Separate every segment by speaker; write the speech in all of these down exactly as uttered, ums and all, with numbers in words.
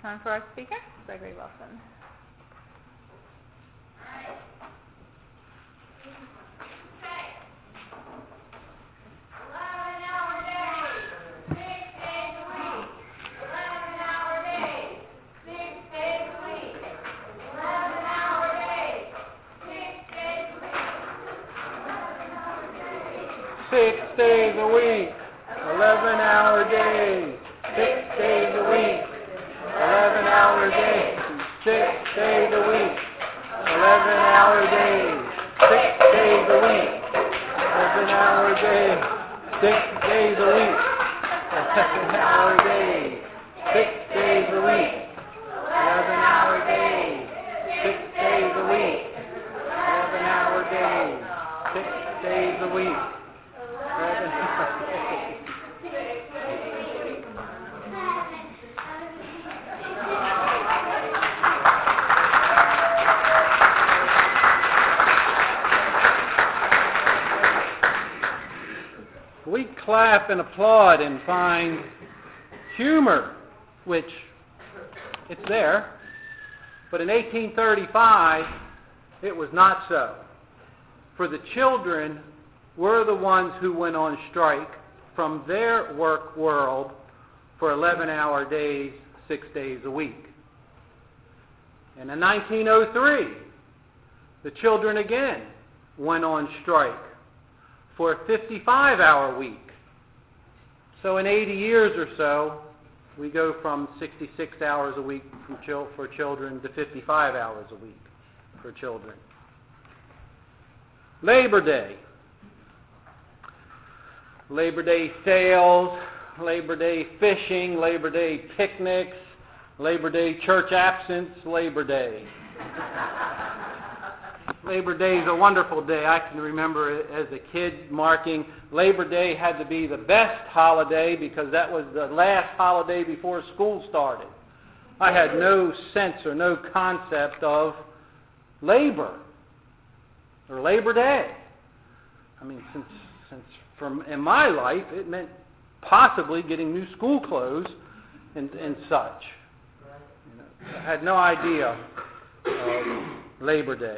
Speaker 1: time for our speaker, Gregory Wilson.
Speaker 2: Six days a week, eleven hour days. Six days a week, eleven hour days. Six days a week, eleven hour days. Six days a week, eleven hour days. Six days a week, eleven hour days. Six days a week, eleven hour days. Six days a week, eleven hour days. Six days a week. We clap and applaud and find humor, which it's there, but in eighteen thirty-five it was not so. For the children were the ones who went on strike from their work world for eleven hour days, six days a week. And in nineteen oh three, the children again went on strike for a fifty-five hour week. So in eighty years or so, we go from sixty-six hours a week for children to fifty-five hours a week for children. Labor Day. Labor Day sales, Labor Day fishing, Labor Day picnics, Labor Day church absence, Labor Day. Labor Day is a wonderful day. I can remember as a kid marking Labor Day had to be the best holiday because that was the last holiday before school started. I had no sense or no concept of labor or Labor Day. I mean, since since from in my life it meant possibly getting new school clothes and, and such. You know, I had no idea of Labor Day.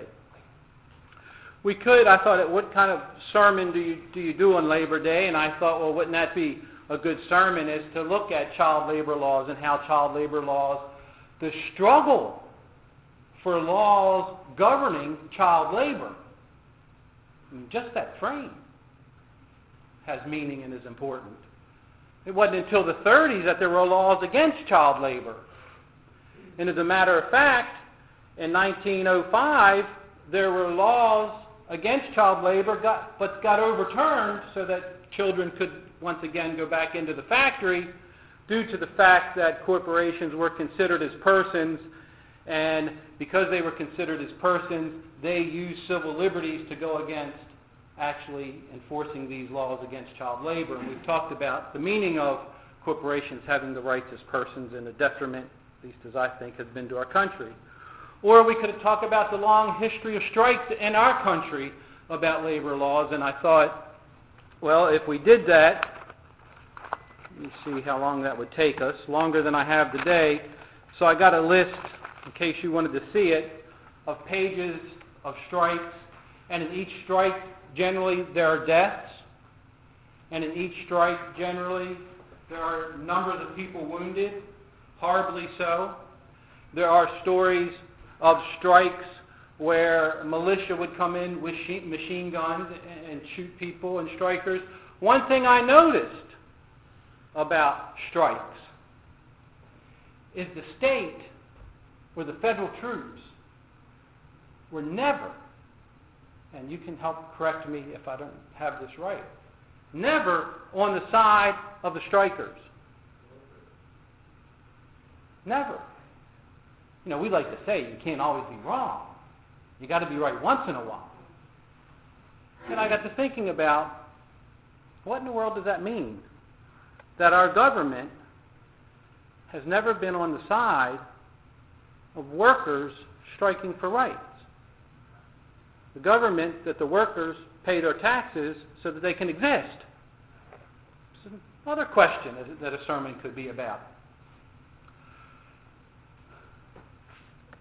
Speaker 2: We could, I thought, what kind of sermon do you do you do on Labor Day? And I thought, well, wouldn't that be a good sermon is to look at child labor laws and how child labor laws, the struggle for laws governing child labor. I mean, just that frame has meaning and is important. It wasn't until the thirties that there were laws against child labor. And as a matter of fact, in nineteen oh five, there were laws against child labor, got, but got overturned so that children could once again go back into the factory due to the fact that corporations were considered as persons, and because they were considered as persons, they used civil liberties to go against actually enforcing these laws against child labor. And we've talked about the meaning of corporations having the rights as persons and the detriment, at least as I think, has been to our country. Or we could talk about the long history of strikes in our country about labor laws, and I thought, well, if we did that, let me see how long that would take us, longer than I have today. So I got a list, in case you wanted to see it, of pages of strikes, and in each strike, generally, there are deaths, and in each strike, generally, there are numbers of people wounded, horribly so. There are stories of strikes where militia would come in with machine guns and shoot people and strikers. One thing I noticed about strikes is the state or the federal troops were never, and you can help correct me if I don't have this right, never on the side of the strikers. Never. You know, we like to say you can't always be wrong. You got to be right once in a while. And I got to thinking about, what in the world does that mean? That our government has never been on the side of workers striking for rights. The government that the workers pay their taxes so that they can exist. It's another question that a sermon could be about.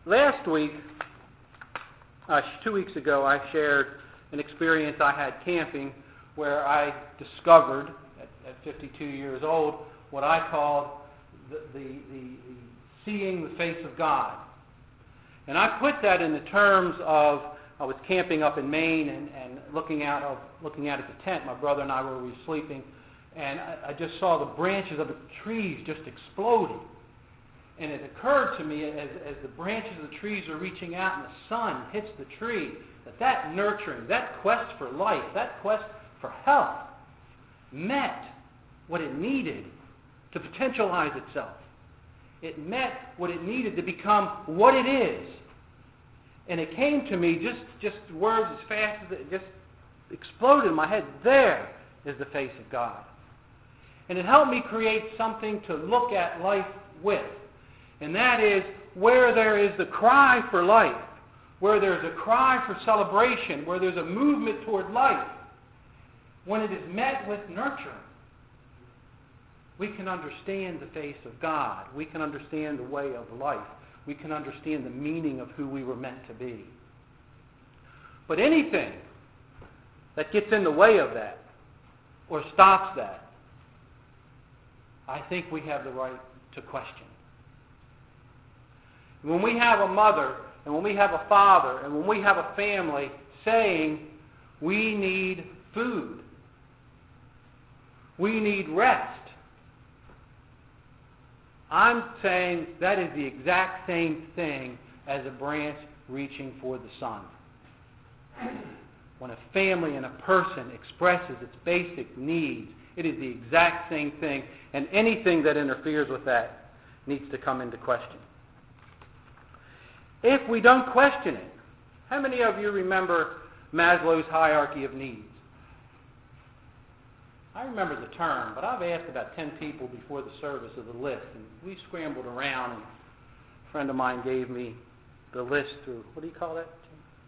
Speaker 2: last week, uh, two weeks ago, I shared an experience I had camping where I discovered, at, at fifty-two years old, what I called the, the, the, the seeing the face of God. And I put that in the terms of, I was camping up in Maine and, and looking out of looking out at the tent. My brother and I were we sleeping, and I, I just saw the branches of the trees just exploding. And it occurred to me as, as the branches of the trees are reaching out and the sun hits the tree, that that nurturing, that quest for life, that quest for health met what it needed to potentialize itself. It met what it needed to become what it is. And it came to me, just, just words as fast as it just exploded in my head. There is the face of God. And it helped me create something to look at life with. And that is where there is the cry for life, where there's a cry for celebration, where there's a movement toward life, when it is met with nurture, we can understand the face of God. We can understand the way of life. We can understand the meaning of who we were meant to be. But anything that gets in the way of that or stops that, I think we have the right to question. When we have a mother and when we have a father and when we have a family saying we need food, we need rest, I'm saying that is the exact same thing as a branch reaching for the sun. When a family and a person expresses its basic needs, it is the exact same thing, and anything that interferes with that needs to come into question. If we don't question it, how many of you remember Maslow's hierarchy of needs? I remember the term, but I've asked about ten people before the service of the list, and we scrambled around, and a friend of mine gave me the list through, what do you call that?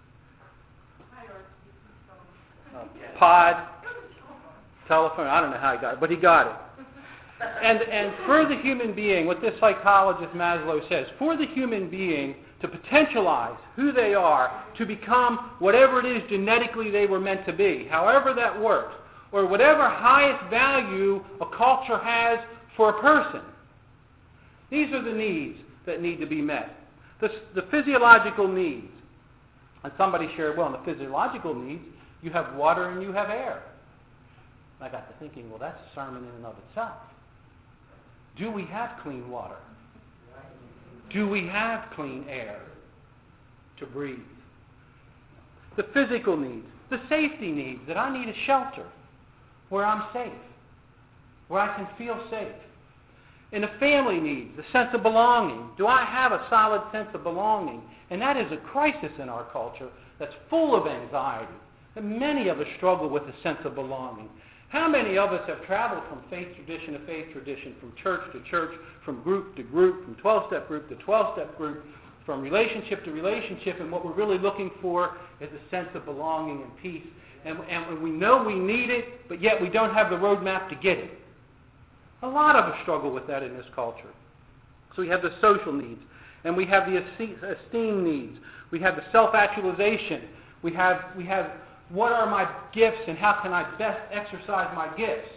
Speaker 2: Uh, pod, telephone, I don't know how he got it, but he got it. And, and for the human being, what this psychologist Maslow says, for the human being to potentialize who they are, to become whatever it is genetically they were meant to be, however that works, or whatever highest value a culture has for a person. These are the needs that need to be met. The, the physiological needs. And somebody shared, well, in the physiological needs, you have water and you have air. And I got to thinking, well, that's a sermon in and of itself. Do we have clean water? Do we have clean air to breathe? The physical needs. The safety needs, that I need a shelter where I'm safe, where I can feel safe. And the family needs, the sense of belonging. Do I have a solid sense of belonging? And that is a crisis in our culture that's full of anxiety. And many of us struggle with a sense of belonging. How many of us have traveled from faith tradition to faith tradition, from church to church, from group to group, from twelve-step group to twelve-step group, from relationship to relationship, and what we're really looking for is a sense of belonging and peace. And, and we know we need it, but yet we don't have the roadmap to get it. A lot of us struggle with that in this culture. So we have the social needs, and we have the esteem needs. We have the self-actualization. We have, we have what are my gifts and how can I best exercise my gifts?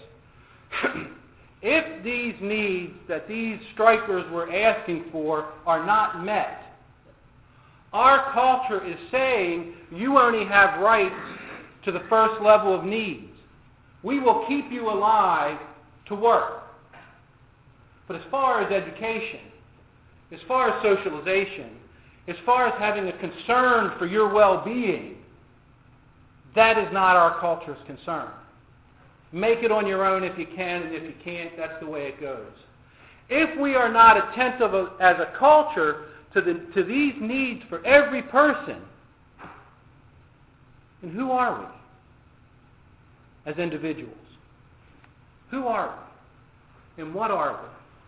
Speaker 2: If these needs that these strikers were asking for are not met, our culture is saying you only have rights to the first level of needs. We will keep you alive to work. But as far as education, as far as socialization, as far as having a concern for your well-being, that is not our culture's concern. Make it on your own if you can, and if you can't, that's the way it goes. If we are not attentive as a culture to, the, to these needs for every person, then who are we as individuals? Who are we? And what are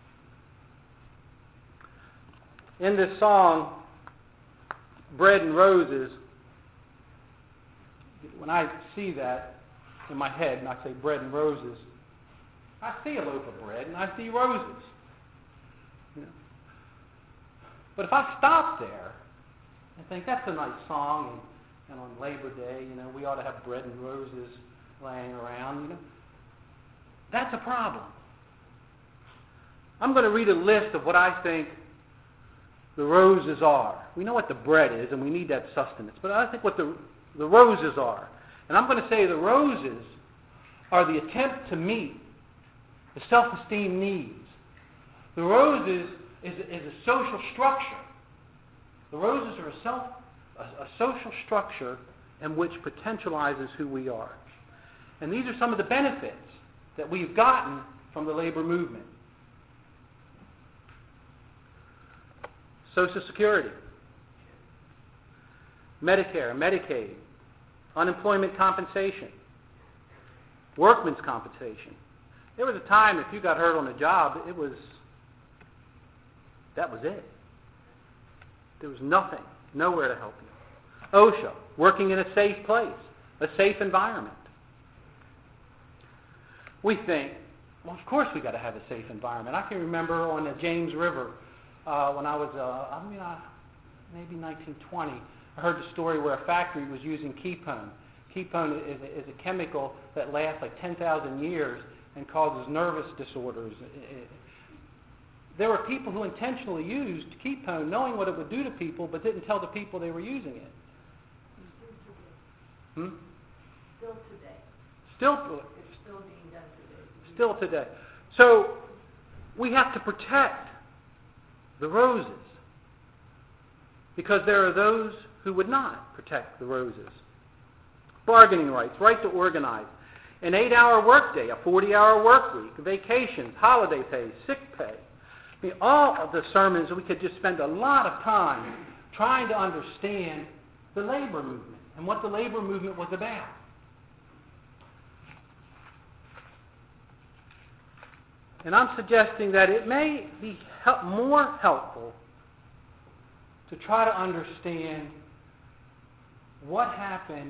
Speaker 2: we? In this song, Bread and Roses, when I see that in my head and I say bread and roses, I see a loaf of bread and I see roses. You know? But if I stop there I think that's a nice song, and, and on Labor Day, you know, we ought to have bread and roses laying around, you know. That's a problem. I'm going to read a list of what I think the roses are. We know what the bread is, and we need that sustenance, but I think what the, the roses are. And I'm going to say the roses are the attempt to meet the self-esteem needs. The roses is, is a social structure. The roses are a, self, a, a social structure in which potentializes who we are. And these are some of the benefits that we've gotten from the labor movement. Social Security, Medicare, Medicaid, unemployment compensation, workman's compensation. There was a time if you got hurt on a job, it was, that was it. There was nothing, nowhere to help you. OSHA, working in a safe place, a safe environment. We think, well, of course we got to have a safe environment. I can remember on the James River uh, when I was, uh, I mean, uh, maybe nineteen twenty, I heard the story where a factory was using ketone. Ketone is a, is a chemical that lasts like ten thousand years and causes nervous disorders. There were people who intentionally used ketone knowing what it would do to people but didn't tell the people they were using it. Hmm?
Speaker 3: Still today.
Speaker 2: Still,
Speaker 3: It's still being done today.
Speaker 2: still today. So we have to protect the roses because there are those who would not protect the roses. Bargaining rights, right to organize, an eight-hour workday, a forty-hour work week, vacations, holiday pay, sick pay. I mean, all of the sermons, we could just spend a lot of time trying to understand the labor movement and what the labor movement was about. And I'm suggesting that it may be help, more helpful to try to understand what happened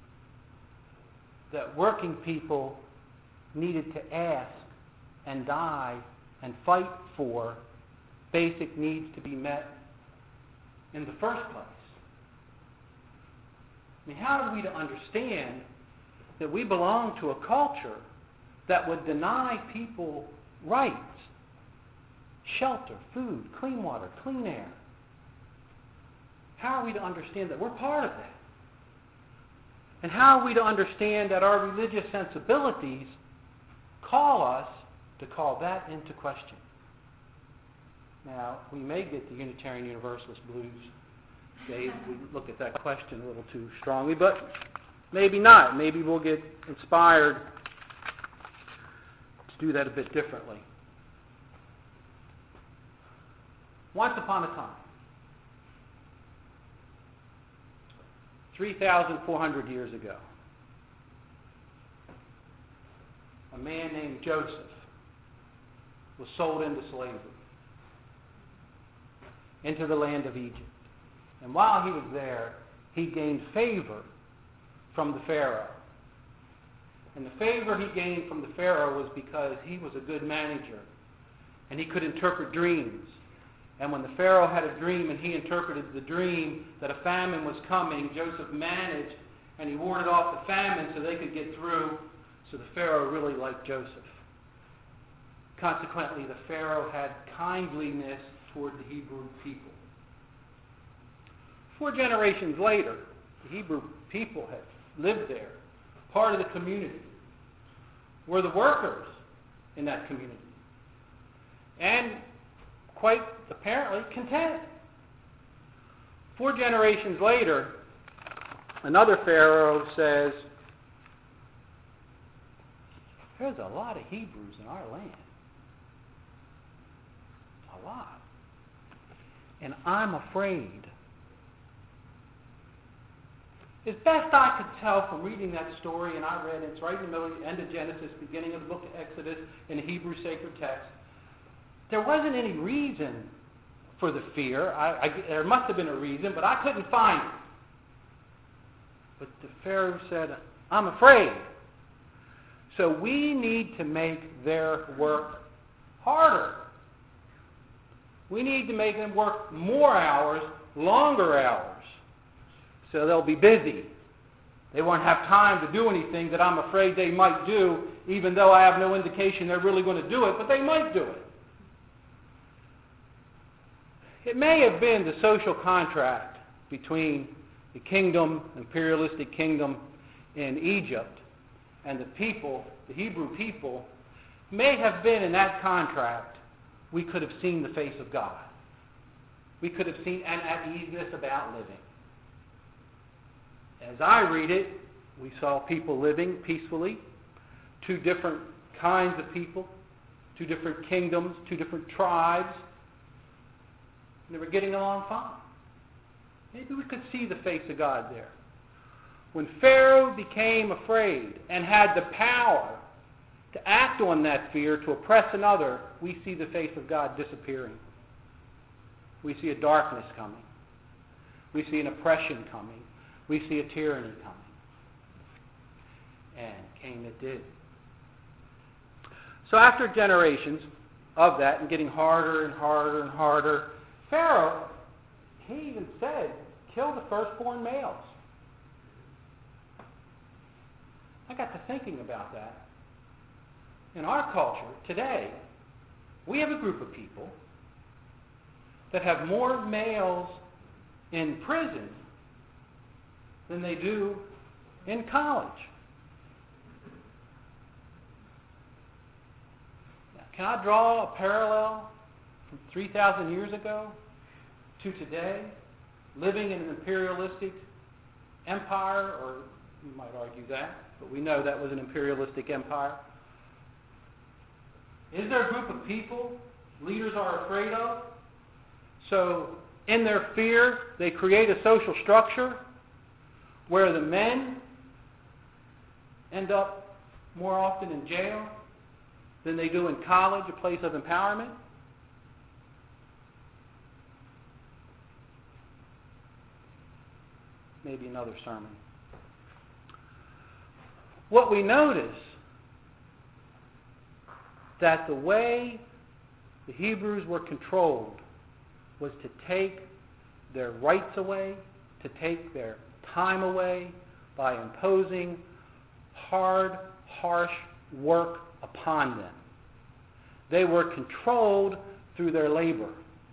Speaker 2: that working people needed to ask and die and fight for basic needs to be met in the first place. I mean, how are we to understand that we belong to a culture that would deny people rights, shelter, food, clean water, clean air? How are we to understand that we're part of that? And how are we to understand that our religious sensibilities call us to call that into question? Now, we may get the Unitarian Universalist blues, Dave, if we look at that question a little too strongly, but maybe not. Maybe we'll get inspired to do that a bit differently. Once upon a time, three thousand four hundred years ago, a man named Joseph was sold into slavery, into the land of Egypt. And while he was there, he gained favor from the Pharaoh. And the favor he gained from the Pharaoh was because he was a good manager, and he could interpret dreams. And when the Pharaoh had a dream and he interpreted the dream that a famine was coming, Joseph managed and he warded off the famine so they could get through. So the Pharaoh really liked Joseph. Consequently, the Pharaoh had kindliness toward the Hebrew people. Four generations later, the Hebrew people had lived there, part of the community, were the workers in that community. And quite apparently content. Four generations later, another Pharaoh says, there's a lot of Hebrews in our land. A lot. And I'm afraid. As best I could tell from reading that story, and I read it, it's right in the middle, end of Genesis, beginning of the book of Exodus, in the Hebrew sacred text, there wasn't any reason for the fear. I, I, there must have been a reason, but I couldn't find it. But the Pharaoh said, I'm afraid. So we need to make their work harder. We need to make them work more hours, longer hours. so they'll be busy. They won't have time to do anything that I'm afraid they might do, even though I have no indication they're really going to do it, but they might do it. It may have been the social contract between the kingdom, imperialistic kingdom in Egypt, and the people, the Hebrew people, may have been in that contract we could have seen the face of God. We could have seen an at-easeness about living. As I read it, we saw people living peacefully, two different kinds of people, two different kingdoms, two different tribes, and they were getting along fine. Maybe we could see the face of God there. When Pharaoh became afraid and had the power to act on that fear, to oppress another, we see the face of God disappearing. We see a darkness coming. We see an oppression coming. We see a tyranny coming. And came it did. So after generations of that and getting harder and harder and harder, Pharaoh, he even said, kill the firstborn males. I got to thinking about that. In our culture today, we have a group of people that have more males in prison than they do in college. Now, can I draw a parallel from three thousand years ago to today, living in an imperialistic empire, or you might argue that, but we know that was an imperialistic empire? Is there a group of people leaders are afraid of? So in their fear, they create a social structure where the men end up more often in jail than they do in college, a place of empowerment? Maybe another sermon. What we notice that the way the Hebrews were controlled was to take their rights away, to take their time away by imposing hard, harsh work upon them. They were controlled through their labor.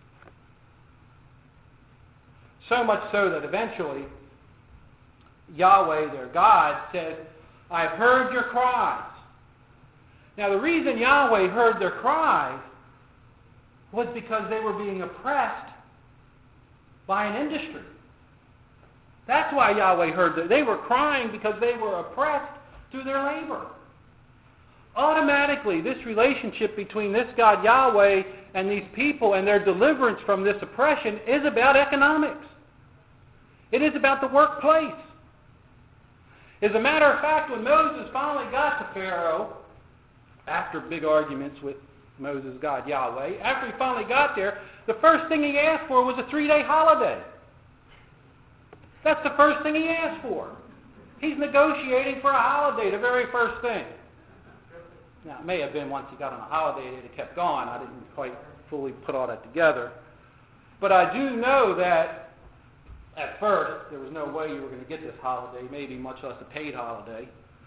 Speaker 2: So much so that eventually Yahweh, their God, said, I've heard your cries. Now the reason Yahweh heard their cries was because they were being oppressed by an industry. That's why Yahweh heard them. They were crying because they were oppressed through their labor. Automatically, this relationship between this God Yahweh and these people and their deliverance from this oppression is about economics. It is about the workplace. As a matter of fact, when Moses finally got to Pharaoh, after big arguments with Moses, God Yahweh, after he finally got there, the first thing he asked for was a three-day holiday. That's the first thing he asked for. He's negotiating for a holiday, the very first thing. Now, it may have been once he got on a holiday that it kept going. I didn't quite fully put all that together. But I do know that at first there was no way you were going to get this holiday, maybe much less a paid holiday.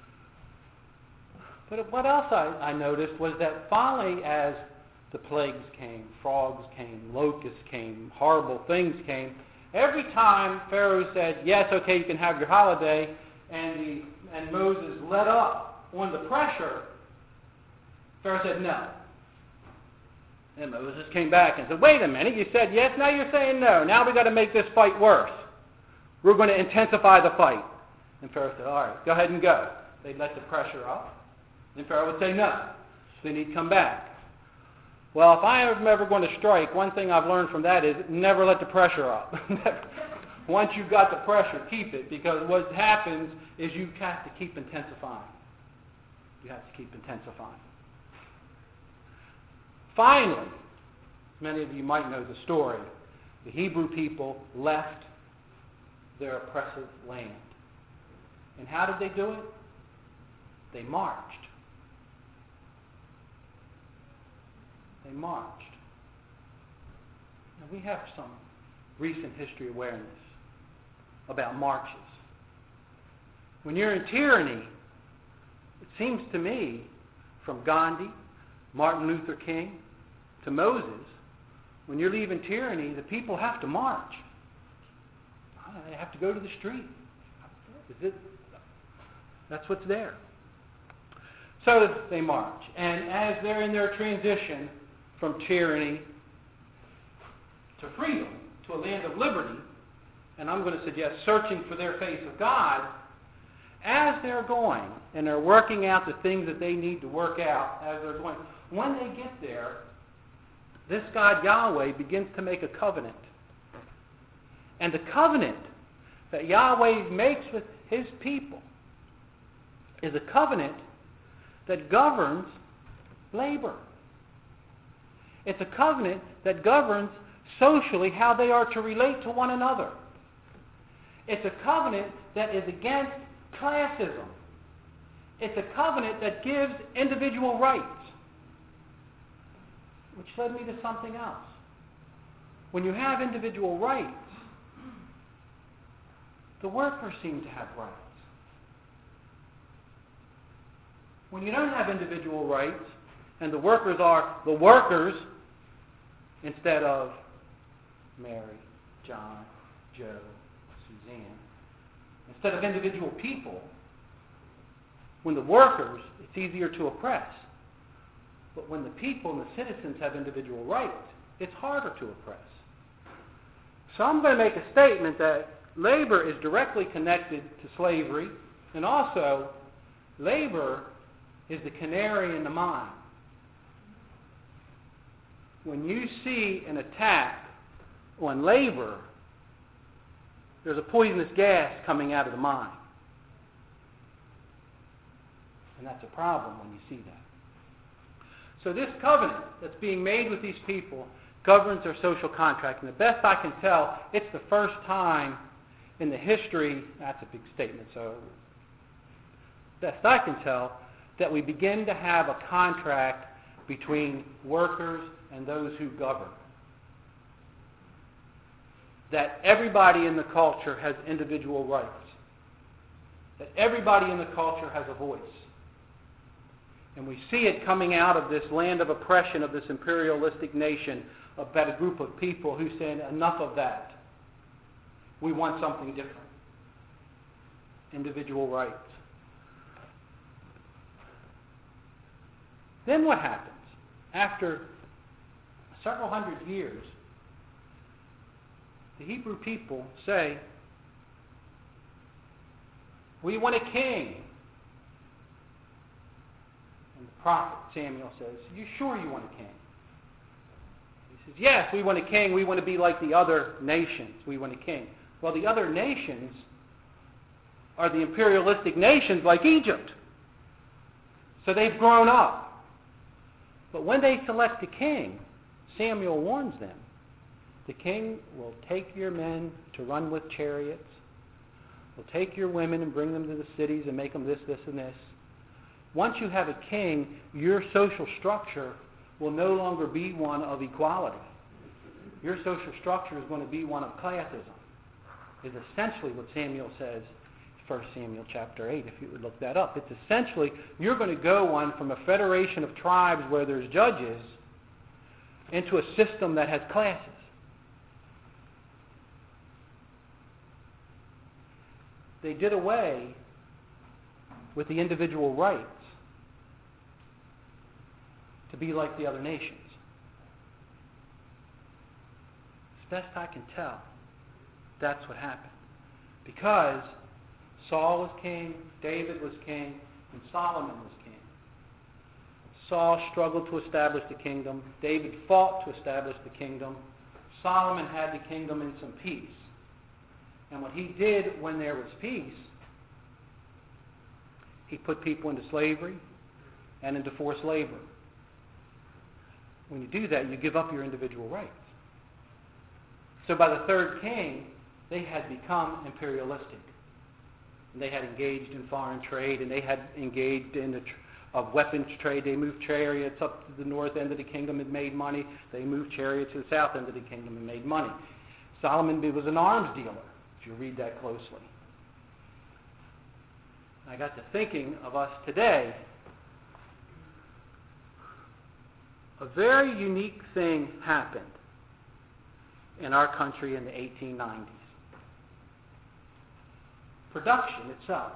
Speaker 2: But what else I, I noticed was that finally, as the plagues came, frogs came, locusts came, horrible things came, every time Pharaoh said, yes, okay, you can have your holiday, and, the, and Moses let up on the pressure, Pharaoh said no. And Moses came back and said, wait a minute, you said yes, now you're saying no. Now we've got to make this fight worse. We're going to intensify the fight. And Pharaoh said, all right, go ahead and go. They'd let the pressure up. Then Pharaoh would say no. Then he'd come back. Well, if I am ever going to strike, one thing I've learned from that is never let the pressure up. Once you've got the pressure, keep it, because what happens is you have to keep intensifying. You have to keep intensifying. Finally, many of you might know the story, the Hebrew people left their oppressive land. And how did they do it? They marched. They marched. Now we have some recent history awareness. about marches. When you're in tyranny, it seems to me, from Gandhi, Martin Luther King, to Moses, when you're leaving tyranny, the people have to march. They have to go to the street. Is it? That's what's there. So they march. And as they're in their transition from tyranny to freedom, to a land of liberty, and I'm going to suggest searching for their face of God, as they're going and they're working out the things that they need to work out as they're going, when they get there, this God Yahweh begins to make a covenant. And the covenant that Yahweh makes with his people is a covenant that governs labor. It's a covenant that governs socially how they are to relate to one another. It's a covenant that is against classism. It's a covenant that gives individual rights. Which led me to something else. When you have individual rights, the workers seem to have rights. When you don't have individual rights, and the workers are the workers instead of Mary, John, Joe, Suzanne, instead of individual people, when the workers, it's easier to oppress. But when the people and the citizens have individual rights, it's harder to oppress. So I'm going to make a statement that labor is directly connected to slavery, and also labor is the canary in the mine. When you see an attack on labor, there's a poisonous gas coming out of the mine. And that's a problem when you see that. So this covenant that's being made with these people governs their social contract. And the best I can tell, it's the first time in the history, that's a big statement, so best I can tell, that we begin to have a contract between workers and those who govern. That everybody in the culture has individual rights. That everybody in the culture has a voice. And we see it coming out of this land of oppression of this imperialistic nation, about a group of people who say, enough of that. We want something different. Individual rights. Then what happens? After several hundred years, the Hebrew people say, we want a king. And the prophet Samuel says, you sure you want a king? He says, yes, we want a king. We want to be like the other nations. We want a king. Well, the other nations are the imperialistic nations like Egypt. So they've grown up. But when they select a king, Samuel warns them, the king will take your men to run with chariots, will take your women and bring them to the cities and make them this, this, and this. Once you have a king, your social structure will no longer be one of equality. Your social structure is going to be one of classism, is essentially what Samuel says, First Samuel chapter eight, if you would look that up. It's essentially, you're going to go on from a federation of tribes where there's judges into a system that has classes. They did away with the individual rights to be like the other nations. As best I can tell, that's what happened. Because Saul was king, David was king, and Solomon was king. Saul struggled to establish the kingdom. David fought to establish the kingdom. Solomon had the kingdom in some peace. And what he did when there was peace, he put people into slavery and into forced labor. When you do that, you give up your individual rights. So by the third king, they had become imperialistic. And they had engaged in foreign trade, and they had engaged in the tr- of weapons trade. They moved chariots up to the north end of the kingdom and made money. They moved chariots to the south end of the kingdom and made money. Solomon was an arms dealer, if you read that closely. I got to thinking of us today. A very unique thing happened in our country in the eighteen nineties. Production itself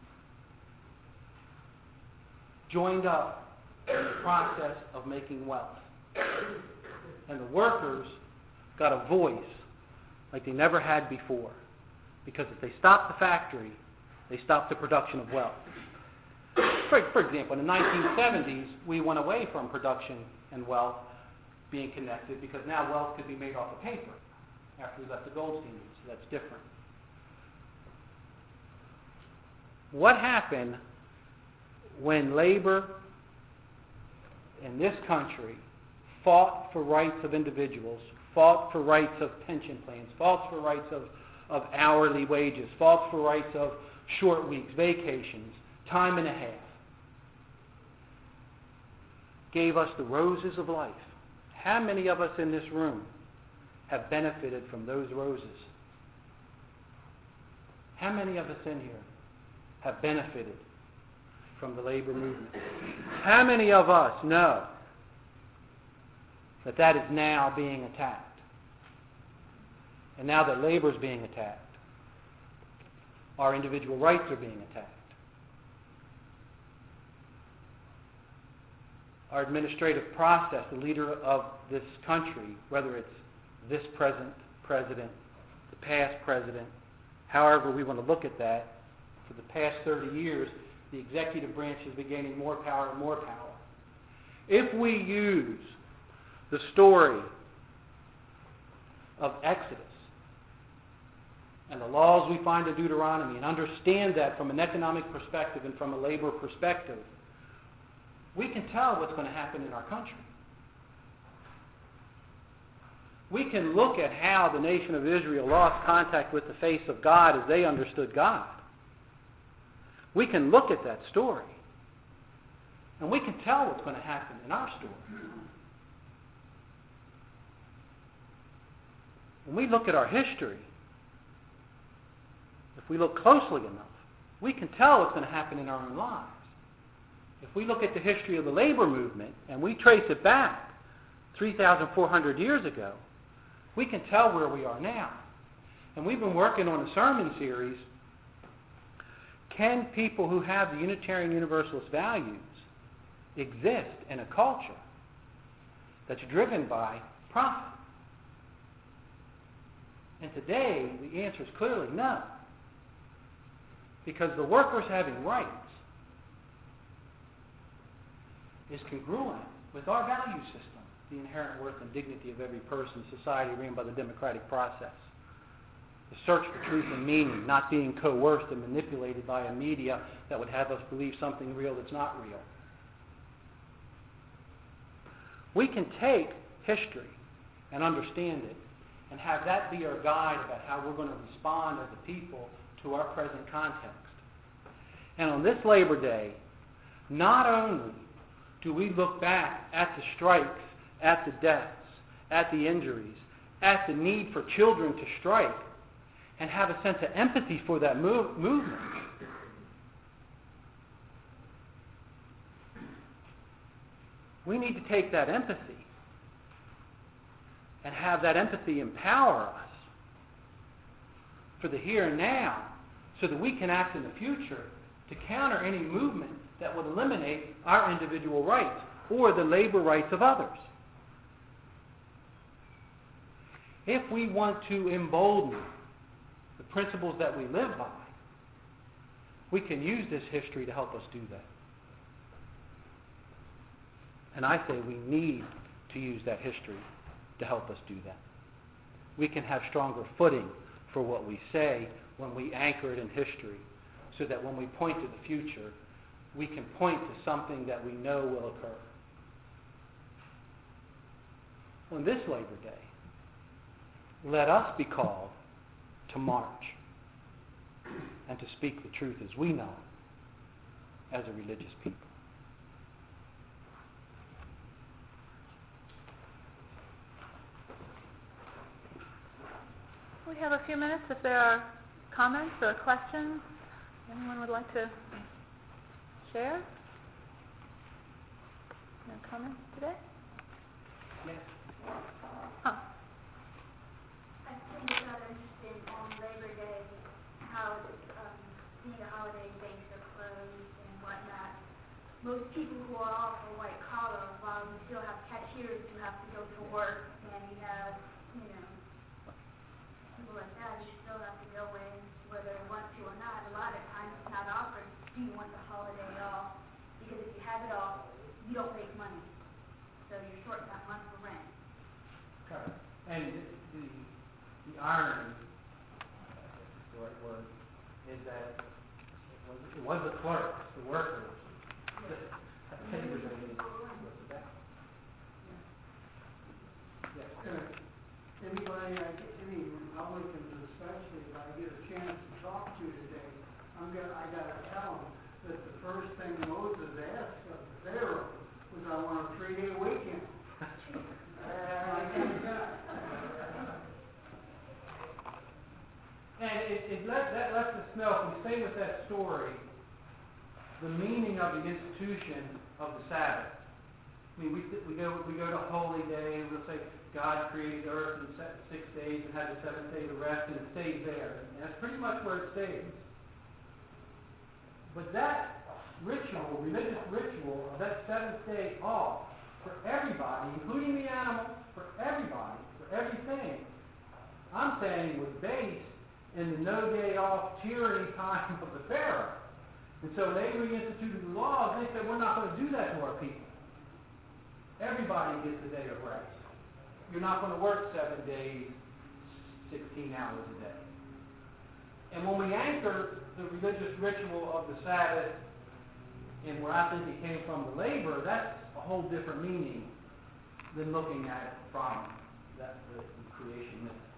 Speaker 2: joined up in the process of making wealth. And the workers got a voice like they never had before. Because if they stopped the factory, they stopped the production of wealth. For, for example, in the nineteen seventies, we went away from production and wealth being connected because now wealth could be made off of paper after we left the Goldstein Age, so that's different. What happened when labor in this country fought for rights of individuals, fought for rights of pension plans, fought for rights of, of hourly wages, fought for rights of short weeks, vacations, time and a half, gave us the roses of life? How many of us in this room have benefited from those roses? How many of us in here have benefited from the labor movement? How many of us know that that is now being attacked? And now that labor is being attacked, our individual rights are being attacked. Our administrative process, the leader of this country, whether it's this present president, the past president, however we want to look at that, for the past thirty years, the executive branch has been gaining more power and more power. If we use the story of Exodus and the laws we find in Deuteronomy and understand that from an economic perspective and from a labor perspective, we can tell what's going to happen in our country. We can look at how the nation of Israel lost contact with the face of God as they understood God. We can look at that story, and we can tell what's going to happen in our story. When we look at our history, if we look closely enough, we can tell what's going to happen in our own lives. If we look at the history of the labor movement and we trace it back three thousand four hundred years ago, we can tell where we are now. And we've been working on a sermon series, can people who have the Unitarian Universalist values exist in a culture that's driven by profit? And today, the answer is clearly no. Because the workers having rights is congruent with our value system, the inherent worth and dignity of every person in society reigned by the democratic process. The search for truth and meaning, not being coerced and manipulated by a media that would have us believe something real that's not real. We can take history and understand it and have that be our guide about how we're going to respond as a people to our present context. And on this Labor Day, not only do we look back at the strikes, at the deaths, at the injuries, at the need for children to strike, and have a sense of empathy for that move, movement. We need to take that empathy and have that empathy empower us for the here and now so that we can act in the future to counter any movement that would eliminate our individual rights or the labor rights of others. If we want to embolden the principles that we live by, we can use this history to help us do that. And I say we need to use that history to help us do that. We can have stronger footing for what we say when we anchor it in history, so that when we point to the future, we can point to something that we know will occur. On this Labor Day, let us be called to march and to speak the truth as we know as a religious people.
Speaker 1: We have a few minutes if there are comments or questions anyone would like to share? No comments today?
Speaker 2: Yes.
Speaker 1: Huh.
Speaker 4: I think it's rather interesting on Labor Day how um, being a holiday, banks are closed and whatnot. Most people who are off are white collar, while we still have cashiers who have to go to work, and we have, you know, people like that who still have to go in whether they want to or not. A lot of times it's not offered, do you want the holiday off? Because if you have it off, you don't make money. So you're short that month for rent.
Speaker 2: Correct. And the, the, the irony, I guess is the right word, is that it was, it was the clerks, the workers, that Labor Day was about. Yes.
Speaker 5: Uh, Anybody, I get- any Republicans especially, if I get a chance to talk to today, I'm gonna, I gotta tell them that the first thing Moses asked of Pharaoh was, I want a three-day weekend. Uh, I can't do it.
Speaker 2: And it, it let, that lets us know, if we stay with that story, the meaning of the institution of the Sabbath. I mean, we, we go we go to Holy Day, we'll say God created the earth in six days and had the seventh day to rest, and it stays there. And that's pretty much where it stays. But that ritual, religious ritual of that seventh day off, for everybody, including the animals, for everybody, for everything, I'm saying was based in the no day off tyranny time of the Pharaoh. And so they reinstituted the laws, they said, we're not going to do that to our people. Everybody gets a day of rest. You're not going to work seven days, sixteen hours a day. And when we anchor the religious ritual of the Sabbath, and where I think it came from, the labor, that's a whole different meaning than looking at it from that, the, the creation myth.